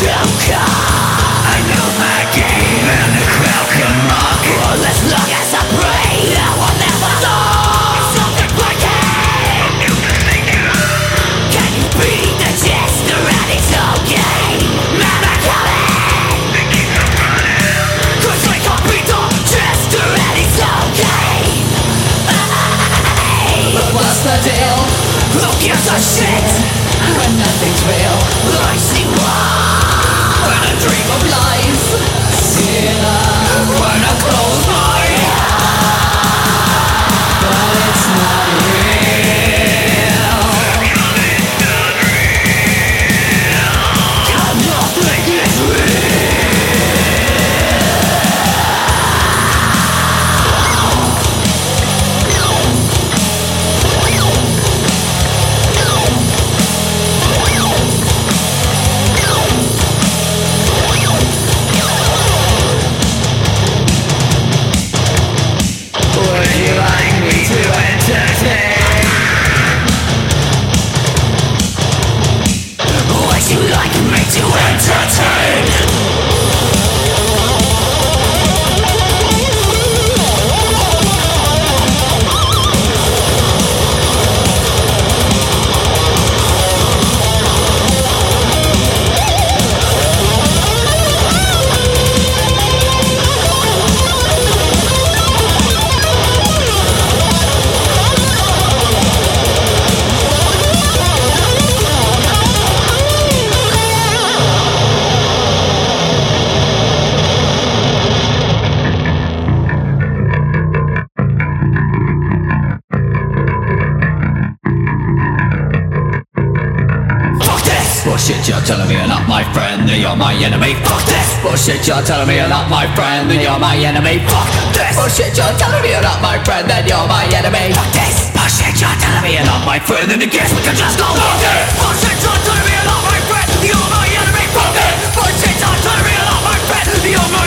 I know my game and the crowd can mock. Well, as long as I breathe, I will never stop. It's something breaking. Can you beat the jester at his own game? Mama coming. They keep on running. 'Cause we can't beat the jester at his own game. But what's the deal? Who gives a shit? When nothing's real, I see why. When I dream of lies, sinner. When I close my eyes, but it's not real. God, nothing is real. Would you like me to entertain? Would you like me to entertain? Bullshit, you're telling me you're not my friend, that you're my enemy. Fuck this! Bullshit, you're telling me you're not my friend, that you're my enemy. Fuck this! Bullshit, you're telling me you're not my friend, that you're my enemy. Fuck this! Bullshit, you're telling me you're not my friend, and I guess we can just go on it. Bullshit, you're telling me you're not my friend, you're my enemy. Fuck it! Bullshit, you're telling me you're not my friend, you're my